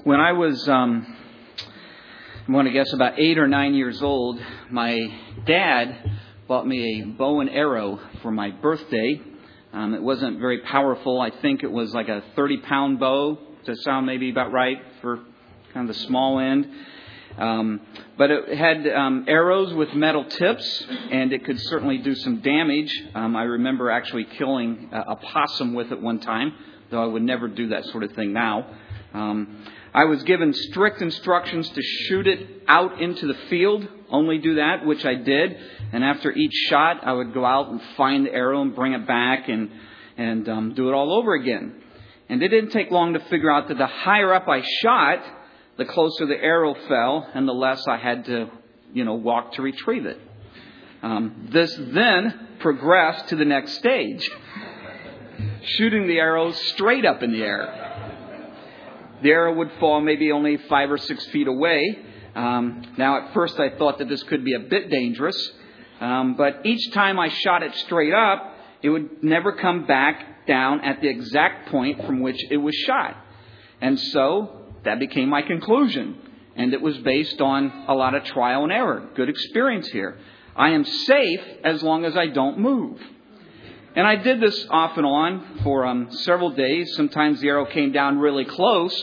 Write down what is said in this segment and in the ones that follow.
When I was, I want to guess, about 8 or 9 years old, my dad bought me a bow and arrow for my birthday. It wasn't very powerful. I think it was like a 30-pound bow, to sound maybe about right for kind of the small end. But it had arrows with metal tips, and it could certainly do some damage. I remember actually killing a possum with it one time, though I would never do that sort of thing now. I was given strict instructions to shoot it out into the field, only do that, which I did. And after each shot, I would go out and find the arrow and bring it back and do it all over again. And it didn't take long to figure out that the higher up I shot, the closer the arrow fell, and the less I had to, walk to retrieve it. This then progressed to the next stage, shooting the arrow straight up in the air. The arrow would fall maybe only 5 or 6 feet away. Now, at first, I thought that this could be a bit dangerous. But each time I shot it straight up, it would never come back down at the exact point from which it was shot. And so that became my conclusion. And it was based on a lot of trial and error. Good experience here. I am safe as long as I don't move. And I did this off and on for several days. Sometimes the arrow came down really close,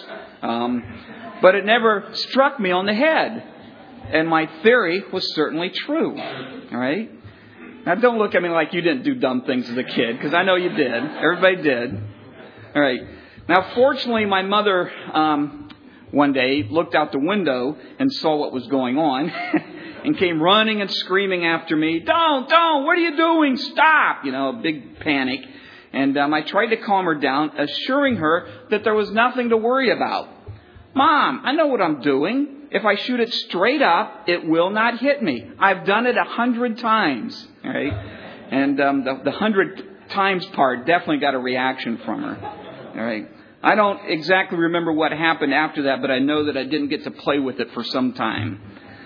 but it never struck me on the head. And my theory was certainly true. All right? Now, don't look at me like you didn't do dumb things as a kid, because I know you did. Everybody did. All right. Now, fortunately, my mother one day looked out the window and saw what was going on. And came running and screaming after me, Don't, what are you doing? Stop! A big panic. And I tried to calm her down, assuring her that there was nothing to worry about. Mom, I know what I'm doing. If I shoot it straight up, it will not hit me. I've done it 100 times. All right? And the 100 times part definitely got a reaction from her. All right? I don't exactly remember what happened after that, but I know that I didn't get to play with it for some time.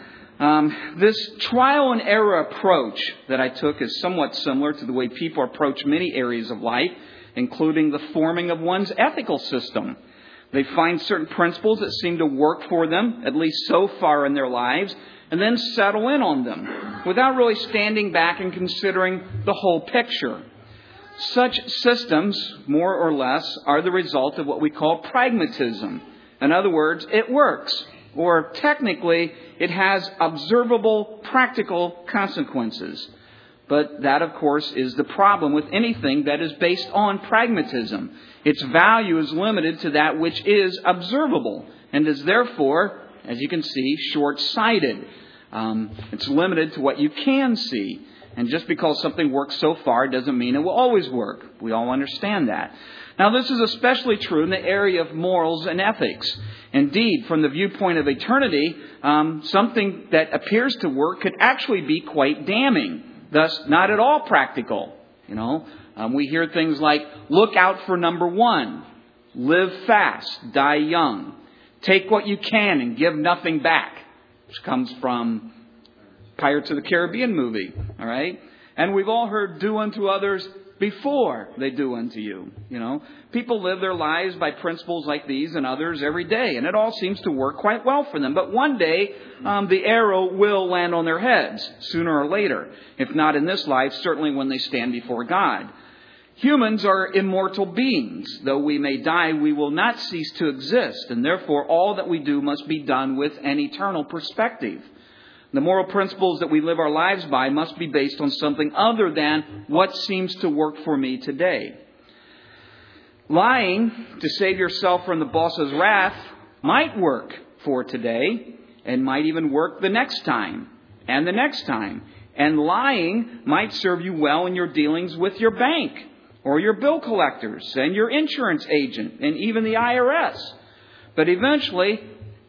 This trial and error approach that I took is somewhat similar to the way people approach many areas of life, including the forming of one's ethical system. They find certain principles that seem to work for them, at least so far in their lives, and then settle in on them without really standing back and considering the whole picture. Such systems, more or less, are the result of what we call pragmatism. In other words, it works. Or technically, it has observable, practical consequences. But that, of course, is the problem with anything that is based on pragmatism. Its value is limited to that which is observable and is therefore, as you can see, short-sighted. It's limited to what you can see. And just because something works so far doesn't mean it will always work. We all understand that. Now, this is especially true in the area of morals and ethics. Indeed, from the viewpoint of eternity, something that appears to work could actually be quite damning, thus not at all practical. We hear things like, look out for number 1, live fast, die young, take what you can and give nothing back, which comes from Pirates of the Caribbean movie, all right? And we've all heard do unto others before they do unto you. People live their lives by principles like these and others every day, and it all seems to work quite well for them. But one day, the arrow will land on their heads, sooner or later. If not in this life, certainly when they stand before God. Humans are immortal beings. Though we may die, we will not cease to exist, and therefore all that we do must be done with an eternal perspective. The moral principles that we live our lives by must be based on something other than what seems to work for me today. Lying to save yourself from the boss's wrath might work for today and might even work the next time and the next time. And lying might serve you well in your dealings with your bank or your bill collectors and your insurance agent and even the IRS. But eventually,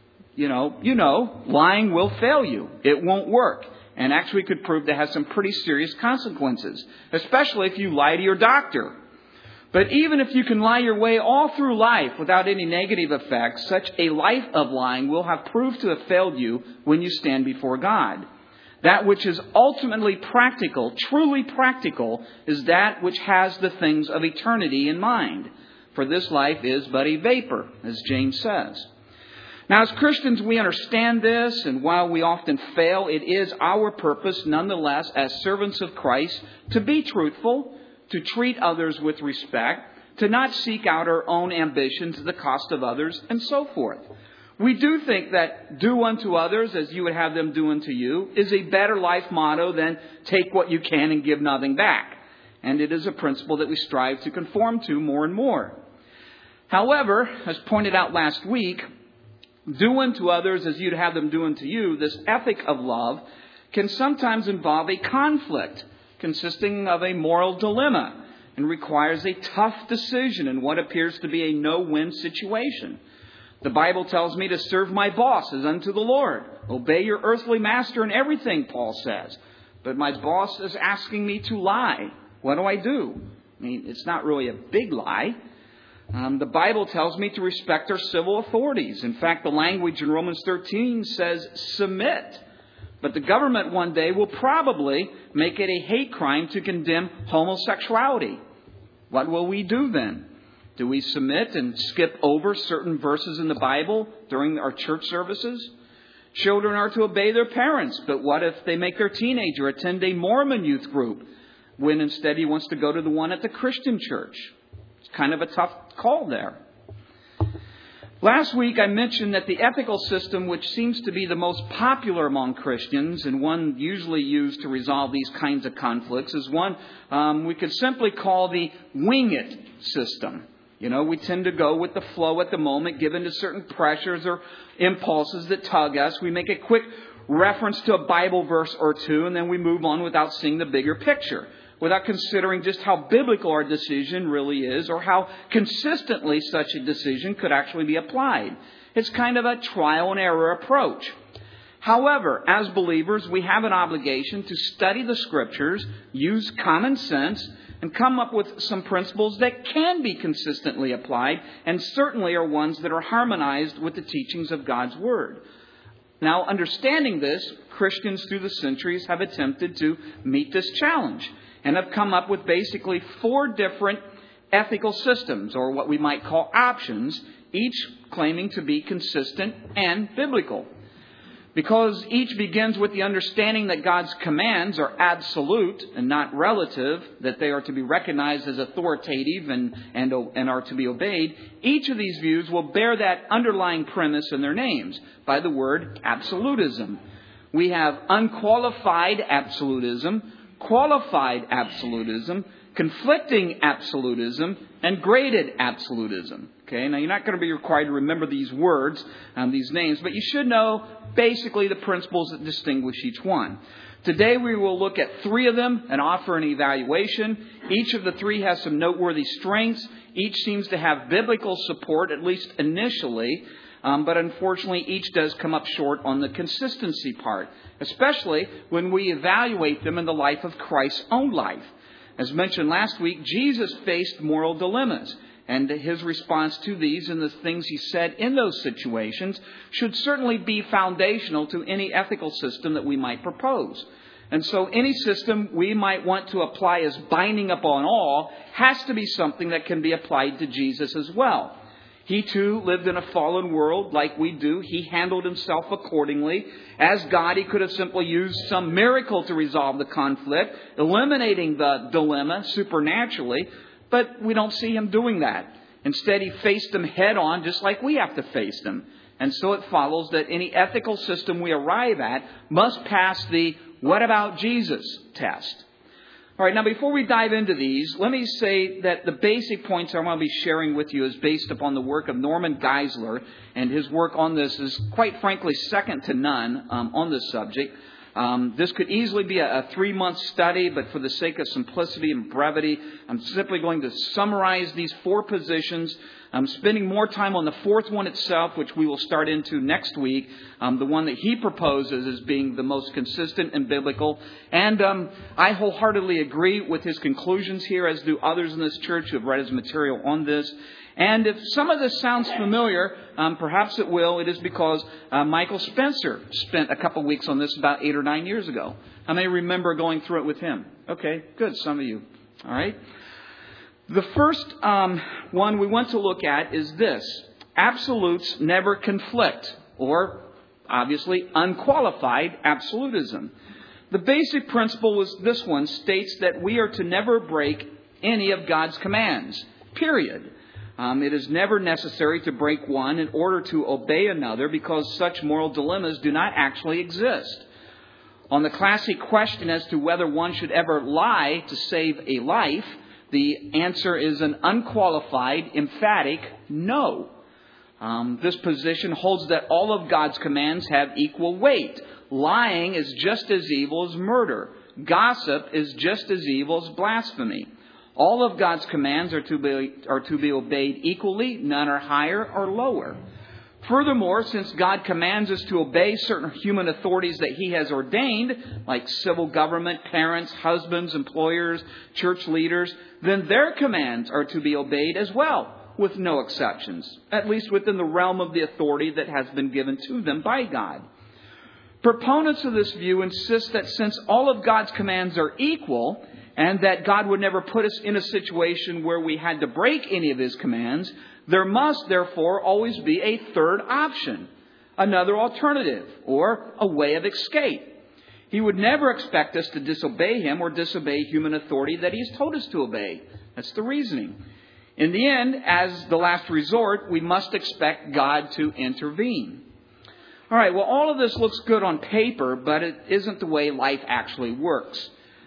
lying will fail you. It won't work. And actually could prove to have some pretty serious consequences, especially if you lie to your doctor. But even if you can lie your way all through life without any negative effects, such a life of lying will have proved to have failed you when you stand before God. That which is ultimately practical, truly practical, is that which has the things of eternity in mind. For this life is but a vapor, as James says. Now, as Christians, we understand this, and while we often fail, it is our purpose, nonetheless, as servants of Christ, to be truthful, to treat others with respect, to not seek out our own ambitions at the cost of others, and so forth. We do think that do unto others as you would have them do unto you is a better life motto than take what you can and give nothing back. And it is a principle that we strive to conform to more and more. However, as pointed out last week, do unto others as you'd have them do unto you, this ethic of love can sometimes involve a conflict consisting of a moral dilemma and requires a tough decision in what appears to be a no-win situation. The Bible tells me to serve my boss as unto the Lord. Obey your earthly master in everything, Paul says. But my boss is asking me to lie. What do I do? I mean, it's not really a big lie. The Bible tells me to respect our civil authorities. In fact, the language in Romans 13 says submit. But the government one day will probably make it a hate crime to condemn homosexuality. What will we do then? Do we submit and skip over certain verses in the Bible during our church services? Children are to obey their parents, but what if they make their teenager attend a Mormon youth group when instead he wants to go to the one at the Christian church? It's kind of a tough call there. Last week I mentioned that the ethical system which seems to be the most popular among Christians and one usually used to resolve these kinds of conflicts is one we could simply call the wing it system. You know, we tend to go with the flow at the moment, given to certain pressures or impulses that tug us. We make a quick reference to a Bible verse or two, and then we move on without seeing the bigger picture, without considering just how biblical our decision really is or how consistently such a decision could actually be applied. It's kind of a trial and error approach. However, as believers, we have an obligation to study the Scriptures, use common sense, and come up with some principles that can be consistently applied and certainly are ones that are harmonized with the teachings of God's Word. Now, understanding this, Christians through the centuries have attempted to meet this challenge and have come up with basically 4 different ethical systems, or what we might call options, each claiming to be consistent and biblical. Because each begins with the understanding that God's commands are absolute and not relative, that they are to be recognized as authoritative and are to be obeyed, each of these views will bear that underlying premise in their names by the word absolutism. We have unqualified absolutism, qualified absolutism, conflicting absolutism, and graded absolutism. Okay, now you're not going to be required to remember these words, these names, but you should know basically the principles that distinguish each one. Today we will look at 3 of them and offer an evaluation. Each of the 3 has some noteworthy strengths. Each seems to have biblical support, at least initially, but unfortunately each does come up short on the consistency part, especially when we evaluate them in the life of Christ's own life. As mentioned last week, Jesus faced moral dilemmas, and his response to these and the things he said in those situations should certainly be foundational to any ethical system that we might propose. And so any system we might want to apply as binding upon all has to be something that can be applied to Jesus as well. He too lived in a fallen world like we do. He handled himself accordingly. As God, he could have simply used some miracle to resolve the conflict, eliminating the dilemma supernaturally. But we don't see him doing that. Instead, he faced them head on, just like we have to face them. And so it follows that any ethical system we arrive at must pass the "what about Jesus" test. All right, now before we dive into these, let me say that the basic points I'm going to be sharing with you is based upon the work of Norman Geisler, and his work on this is quite frankly second to none on this subject. This could easily be a 3-month study, but for the sake of simplicity and brevity, I'm simply going to summarize these 4 positions. I'm spending more time on the 4th one itself, which we will start into next week, the one that he proposes as being the most consistent and biblical. And I wholeheartedly agree with his conclusions here, as do others in this church who have read his material on this. And if some of this sounds familiar, perhaps it will. It is because Michael Spencer spent a couple weeks on this about 8 or 9 years ago. How many remember going through it with him? Okay, good. Some of you. All right. The first one we want to look at is this: absolutes never conflict, or obviously unqualified absolutism. The basic principle was this one states that we are to never break any of God's commands, period. It is never necessary to break one in order to obey another because such moral dilemmas do not actually exist. On the classic question as to whether one should ever lie to save a life, the answer is an unqualified, emphatic no. This position holds that all of God's commands have equal weight. Lying is just as evil as murder. Gossip is just as evil as blasphemy. All of God's commands are to be obeyed equally. None are higher or lower. Furthermore, since God commands us to obey certain human authorities that He has ordained, like civil government, parents, husbands, employers, church leaders, then their commands are to be obeyed as well, with no exceptions, at least within the realm of the authority that has been given to them by God. Proponents of this view insist that since all of God's commands are equal, and that God would never put us in a situation where we had to break any of His commands, there must therefore always be a third option, another alternative, or a way of escape. He would never expect us to disobey Him or disobey human authority that He's told us to obey. That's the reasoning. In the end, as the last resort, we must expect God to intervene. All right, well, all of this looks good on paper, but it isn't the way life actually works.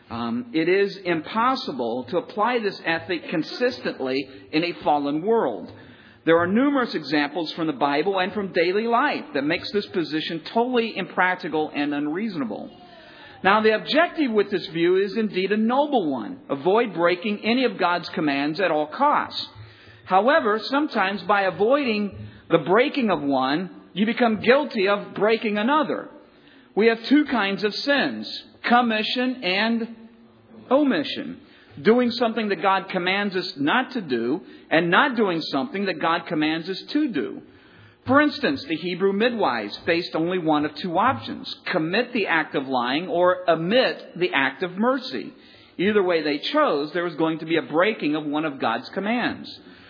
It is impossible to apply this ethic consistently in a fallen world. There are numerous examples from the Bible and from daily life that makes this position totally impractical and unreasonable. Now, the objective with this view is indeed a noble one. Avoid breaking any of God's commands at all costs. However, sometimes by avoiding the breaking of one, you become guilty of breaking another. We have two kinds of sins, commission and omission. Doing something that God commands us not to do, and not doing something that God commands us to do. For instance, the Hebrew midwives faced only one of two options: commit the act of lying or omit the act of mercy. Either way they chose, there was going to be a breaking of one of God's commands.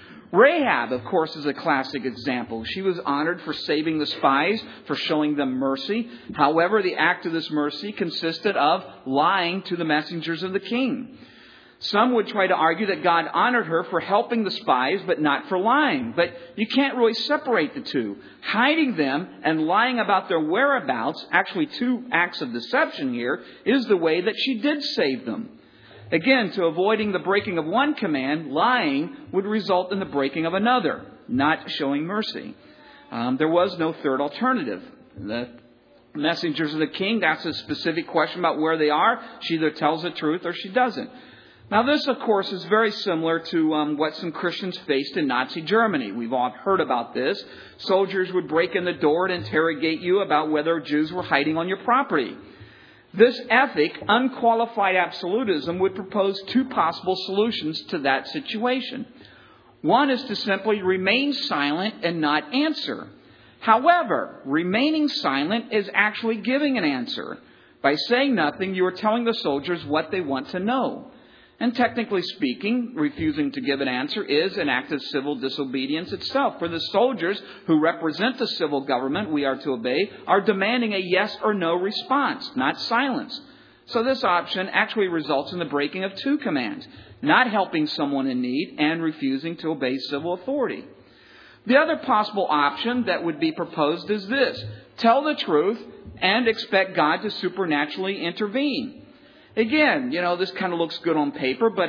Rahab, of course, is a classic example. She was honored for saving the spies, for showing them mercy. However, the act of this mercy consisted of lying to the messengers of the king. Some would try to argue that God honored her for helping the spies, but not for lying. But you can't really separate the two. Hiding them and lying about their whereabouts, actually two acts of deception here, is the way that she did save them. Again, to avoiding the breaking of one command, lying would result in the breaking of another, not showing mercy. There was no third alternative. The messengers of the king, that's a specific question about where they are. She either tells the truth or she doesn't. Now, this, of course, is very similar to what some Christians faced in Nazi Germany. We've all heard about this. Soldiers would break in the door and interrogate you about whether Jews were hiding on your property. This ethic, unqualified absolutism, would propose two possible solutions to that situation. One is to simply remain silent and not answer. However, remaining silent is actually giving an answer. By saying nothing, you are telling the soldiers what they want to know. And technically speaking, refusing to give an answer is an act of civil disobedience itself. For the soldiers who represent the civil government we are to obey are demanding a yes or no response, not silence. So this option actually results in the breaking of two commands: not helping someone in need and refusing to obey civil authority. The other possible option that would be proposed is this: tell the truth and expect God to supernaturally intervene. Again, this kind of looks good on paper, but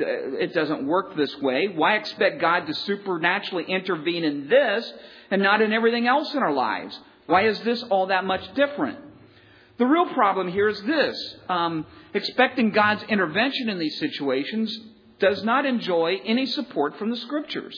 it doesn't work this way. Why expect God to supernaturally intervene in this and not in everything else in our lives? Why is this all that much different? The real problem here is this. Expecting God's intervention in these situations does not enjoy any support from the Scriptures.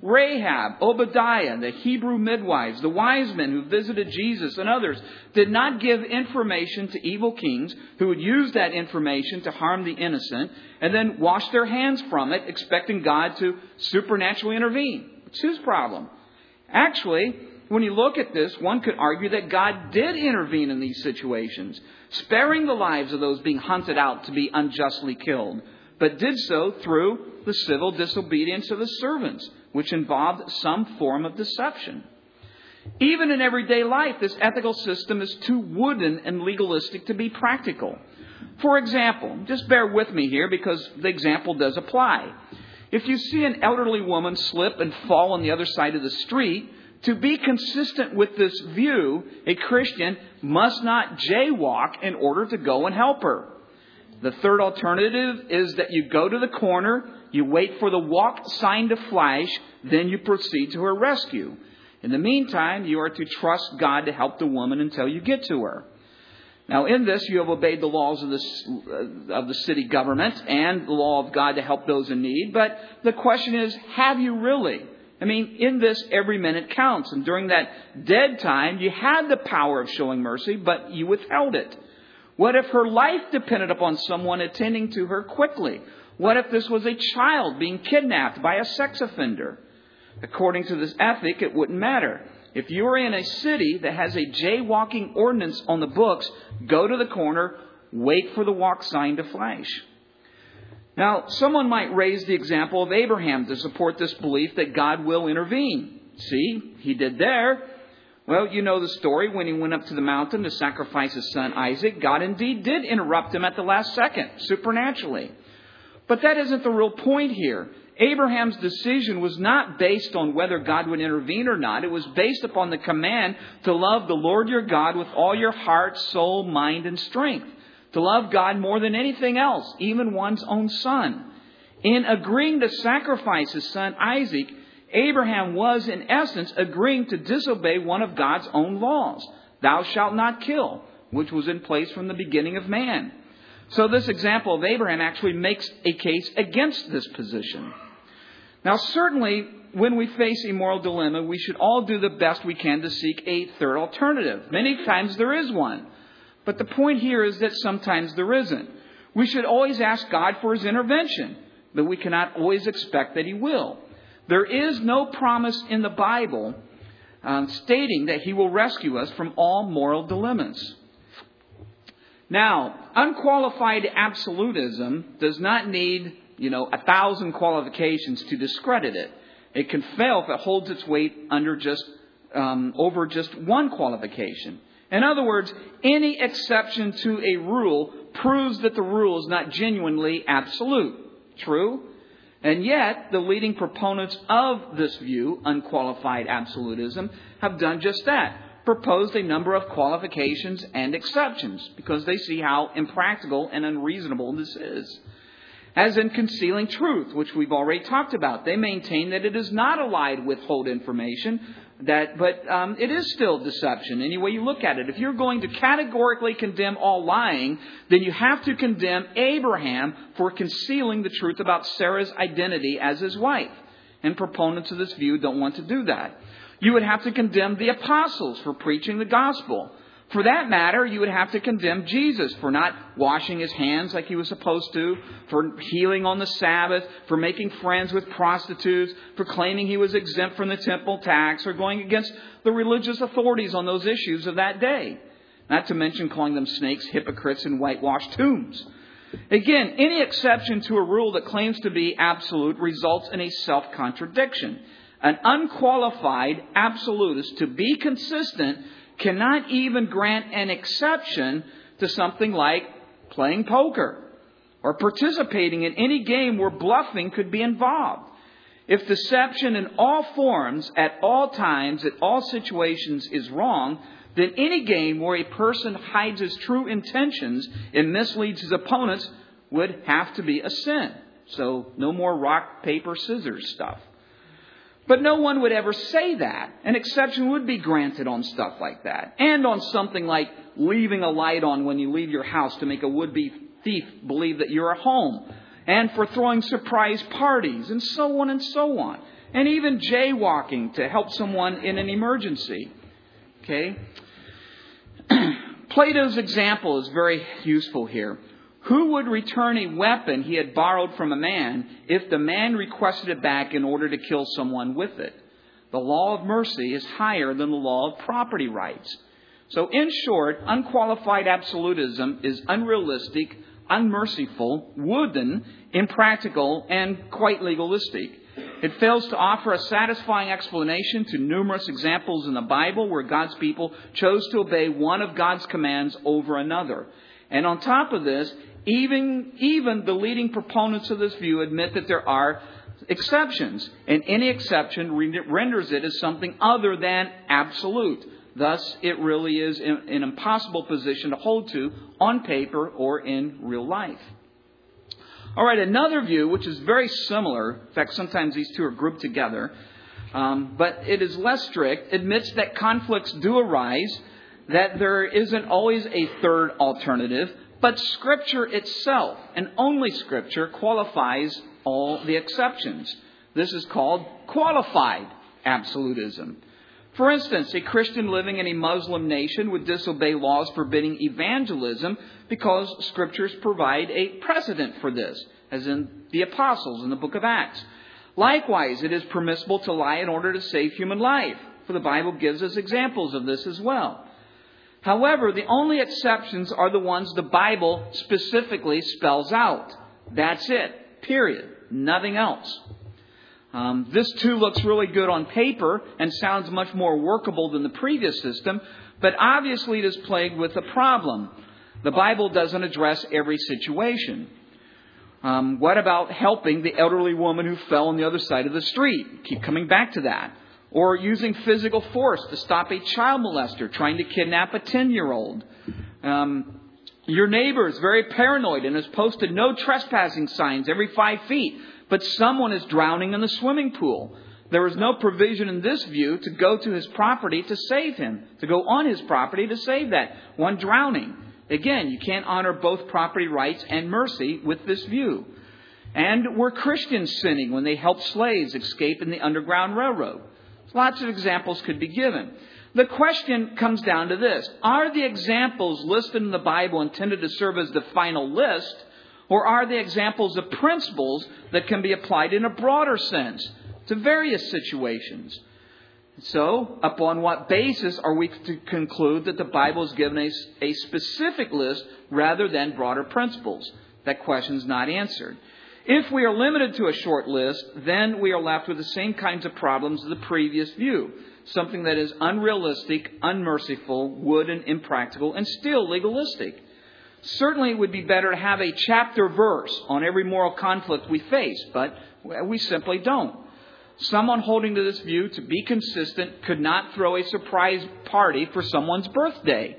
Rahab, Obadiah, the Hebrew midwives, the wise men who visited Jesus and others did not give information to evil kings who would use that information to harm the innocent and then wash their hands from it, expecting God to supernaturally intervene. It's His problem. Actually, when you look at this, one could argue that God did intervene in these situations, sparing the lives of those being hunted out to be unjustly killed, but did so through the civil disobedience of His servants, which involved some form of deception. Even in everyday life, this ethical system is too wooden and legalistic to be practical. For example, just bear with me here because the example does apply. If you see an elderly woman slip and fall on the other side of the street, to be consistent with this view, a Christian must not jaywalk in order to go and help her. The third alternative is that you go to the corner, you wait for the walk sign to flash, then you proceed to her rescue. In the meantime, you are to trust God to help the woman until you get to her. Now, in this, you have obeyed the laws of the city government and the law of God to help those in need. But the question is, have you really? I mean, in this, every minute counts. And during that dead time, you had the power of showing mercy, but you withheld it. What if her life depended upon someone attending to her quickly? What if this was a child being kidnapped by a sex offender? According to this ethic, it wouldn't matter. If you are in a city that has a jaywalking ordinance on the books, go to the corner, wait for the walk sign to flash. Now, someone might raise the example of Abraham to support this belief that God will intervene. See, he did there. Well, you know the story. When he went up to the mountain to sacrifice his son Isaac, God indeed did interrupt him at the last second, supernaturally. But that isn't the real point here. Abraham's decision was not based on whether God would intervene or not. It was based upon the command to love the Lord your God with all your heart, soul, mind, and strength. To love God more than anything else, even one's own son. In agreeing to sacrifice his son Isaac, Abraham was in essence agreeing to disobey one of God's own laws. Thou shalt not kill, which was in place from the beginning of man. So this example of Abraham actually makes a case against this position. Now, certainly, when we face a moral dilemma, we should all do the best we can to seek a third alternative. Many times there is one. But the point here is that sometimes there isn't. We should always ask God for His intervention, but we cannot always expect that He will. There is no promise in the Bible stating that He will rescue us from all moral dilemmas. Now, unqualified absolutism does not need, 1,000 qualifications to discredit it. It can fail if it holds its weight over just one qualification. In other words, any exception to a rule proves that the rule is not genuinely absolute. True? And yet, the leading proponents of this view, unqualified absolutism, have done just that. Proposed a number of qualifications and exceptions because they see how impractical and unreasonable this is. As in concealing truth, which we've already talked about. They maintain that it is not a lie to withhold information, but it is still deception any way you look at it. If you're going to categorically condemn all lying, then you have to condemn Abraham for concealing the truth about Sarah's identity as his wife. And proponents of this view don't want to do that. You would have to condemn the apostles for preaching the gospel. For that matter, you would have to condemn Jesus for not washing his hands like he was supposed to, for healing on the Sabbath, for making friends with prostitutes, for claiming he was exempt from the temple tax, or going against the religious authorities on those issues of that day. Not to mention calling them snakes, hypocrites, and whitewashed tombs. Again, any exception to a rule that claims to be absolute results in a self-contradiction. An unqualified absolutist, to be consistent, cannot even grant an exception to something like playing poker or participating in any game where bluffing could be involved. If deception in all forms, at all times, at all situations is wrong, then any game where a person hides his true intentions and misleads his opponents would have to be a sin. So no more rock, paper, scissors stuff. But no one would ever say that. An exception would be granted on stuff like that. And on something like leaving a light on when you leave your house to make a would-be thief believe that you're at home. And for throwing surprise parties and so on and so on. And even jaywalking to help someone in an emergency. Okay? Plato's example is very useful here. Who would return a weapon he had borrowed from a man if the man requested it back in order to kill someone with it? The law of mercy is higher than the law of property rights. So in short, unqualified absolutism is unrealistic, unmerciful, wooden, impractical, and quite legalistic. It fails to offer a satisfying explanation to numerous examples in the Bible where God's people chose to obey one of God's commands over another. And on top of this, even the leading proponents of this view admit that there are exceptions, and any exception renders it as something other than absolute. Thus, it really is an impossible position to hold to on paper or in real life. All right, another view, which is very similar, in fact, sometimes these two are grouped together, but it is less strict, admits that conflicts do arise, that there isn't always a third alternative, but Scripture itself, and only Scripture, qualifies all the exceptions. This is called qualified absolutism. For instance, a Christian living in a Muslim nation would disobey laws forbidding evangelism because Scriptures provide a precedent for this, as in the apostles in the book of Acts. Likewise, it is permissible to lie in order to save human life, for the Bible gives us examples of this as well. However, the only exceptions are the ones the Bible specifically spells out. That's it. Period. Nothing else. This too looks really good on paper and sounds much more workable than the previous system, but obviously it is plagued with a problem. The Bible doesn't address every situation. What about helping the elderly woman who fell on the other side of the street? Keep coming back to that. Or using physical force to stop a child molester trying to kidnap a 10-year-old. Your neighbor is very paranoid and has posted no trespassing signs every 5 feet, but someone is drowning in the swimming pool. There is no provision in this view to go to his property to save him, to go on his property to save that one drowning. Again, you can't honor both property rights and mercy with this view. And were Christians sinning when they helped slaves escape in the Underground Railroad? Lots of examples could be given. The question comes down to this. Are the examples listed in the Bible intended to serve as the final list, or are they examples of principles that can be applied in a broader sense to various situations? So, upon what basis are we to conclude that the Bible has given a specific list rather than broader principles? That question is not answered. If we are limited to a short list, then we are left with the same kinds of problems as the previous view. Something that is unrealistic, unmerciful, wooden, impractical, and still legalistic. Certainly it would be better to have a chapter verse on every moral conflict we face, but we simply don't. Someone holding to this view, to be consistent, could not throw a surprise party for someone's birthday.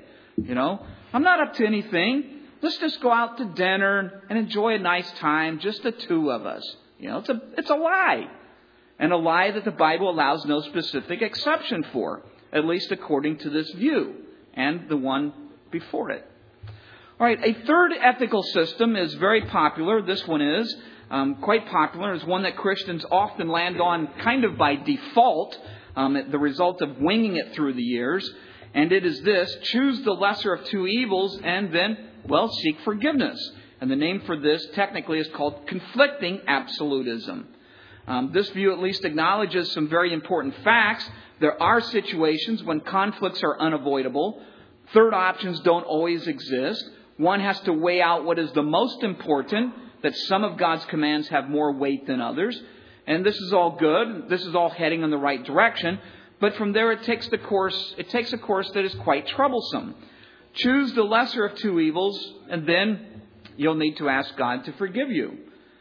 I'm not up to anything. Let's just go out to dinner and enjoy a nice time, just the two of us. It's a lie. And a lie that the Bible allows no specific exception for, at least according to this view and the one before it. All right, a third ethical system is very popular. This one is quite popular. It's one that Christians often land on kind of by default, the result of winging it through the years. And it is this: choose the lesser of two evils and then, seek forgiveness. And the name for this technically is called conflicting absolutism. This view at least acknowledges some very important facts. There are situations when conflicts are unavoidable. Third options don't always exist. One has to weigh out what is the most important, that some of God's commands have more weight than others. And this is all good. This is all heading in the right direction. But from there it takes a course that is quite troublesome. Choose the lesser of two evils, and then you'll need to ask God to forgive you.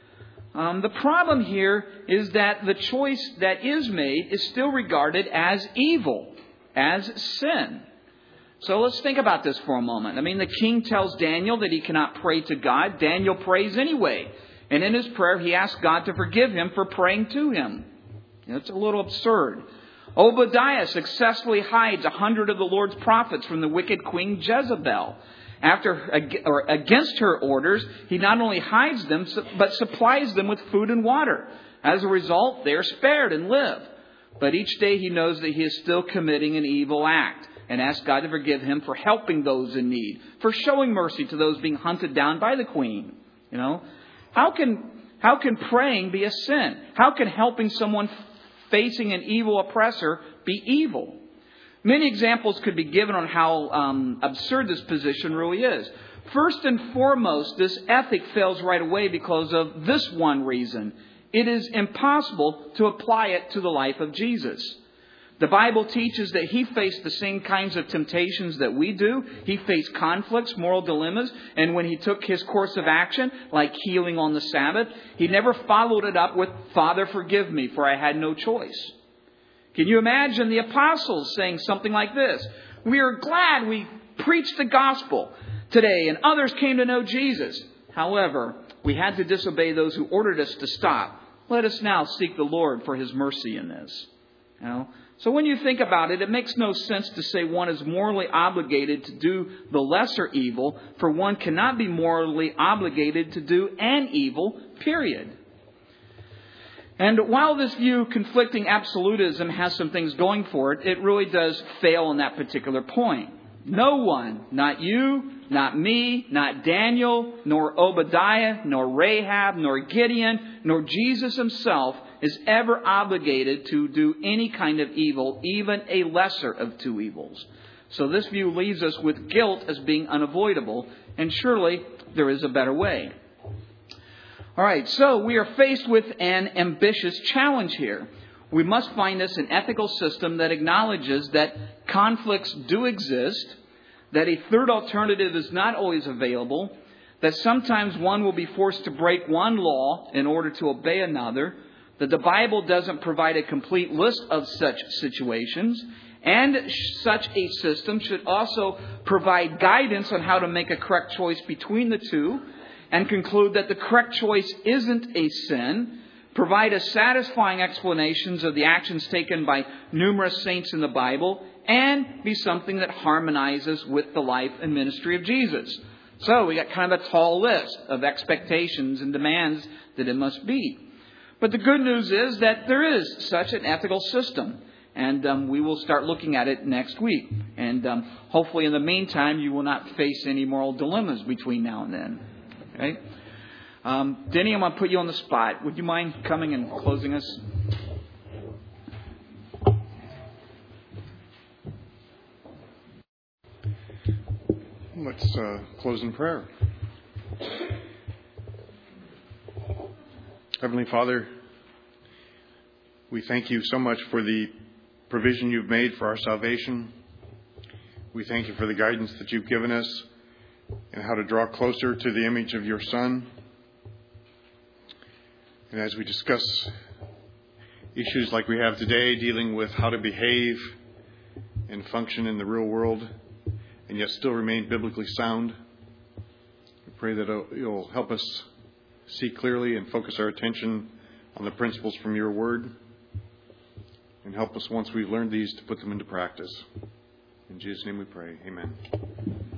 The problem here is that the choice that is made is still regarded as evil, as sin. So let's think about this for a moment. The king tells Daniel that he cannot pray to God. Daniel prays anyway. And in his prayer, he asks God to forgive him for praying to him. It's a little absurd. Obadiah successfully hides 100 of the Lord's prophets from the wicked Queen Jezebel. Against her orders, he not only hides them, but supplies them with food and water. As a result, they are spared and live. But each day he knows that he is still committing an evil act, and asks God to forgive him for helping those in need, for showing mercy to those being hunted down by the queen. How can praying be a sin? How can helping someone facing an evil oppressor be evil? Many examples could be given on how absurd this position really is. First and foremost, this ethic fails right away because of this one reason. it is impossible to apply it to the life of Jesus. The Bible teaches that He faced the same kinds of temptations that we do. He faced conflicts, moral dilemmas, and when He took His course of action, like healing on the Sabbath, He never followed it up with, "Father, forgive me, for I had no choice." Can you imagine the apostles saying something like this? "We are glad we preached the gospel today and others came to know Jesus. However, we had to disobey those who ordered us to stop. Let us now seek the Lord for His mercy in this." You know? So when you think about it, it makes no sense to say one is morally obligated to do the lesser evil, for one cannot be morally obligated to do an evil, period. And while this view, conflicting absolutism, has some things going for it, it really does fail on that particular point. No one, not you, not me, not Daniel, nor Obadiah, nor Rahab, nor Gideon, nor Jesus Himself is ever obligated to do any kind of evil, even a lesser of two evils. So this view leaves us with guilt as being unavoidable, and surely there is a better way. All right, so we are faced with an ambitious challenge here. We must find us an ethical system that acknowledges that conflicts do exist, that a third alternative is not always available, that sometimes one will be forced to break one law in order to obey another, that the Bible doesn't provide a complete list of such situations, and such a system should also provide guidance on how to make a correct choice between the two, and conclude that the correct choice isn't a sin, provide a satisfying explanations of the actions taken by numerous saints in the Bible, and be something that harmonizes with the life and ministry of Jesus. So we got kind of a tall list of expectations and demands that it must be. But the good news is that there is such an ethical system. And we will start looking at it next week. And hopefully in the meantime, you will not face any moral dilemmas between now and then. Okay? Denny, I'm going to put you on the spot. Would you mind coming and closing us? Let's close in prayer. Heavenly Father, we thank You so much for the provision You've made for our salvation. We thank You for the guidance that You've given us and how to draw closer to the image of Your Son. And as we discuss issues like we have today, dealing with how to behave and function in the real world and yet still remain biblically sound, we pray that You'll help us see clearly and focus our attention on the principles from Your Word, and help us once we've learned these to put them into practice. In Jesus' name we pray. Amen.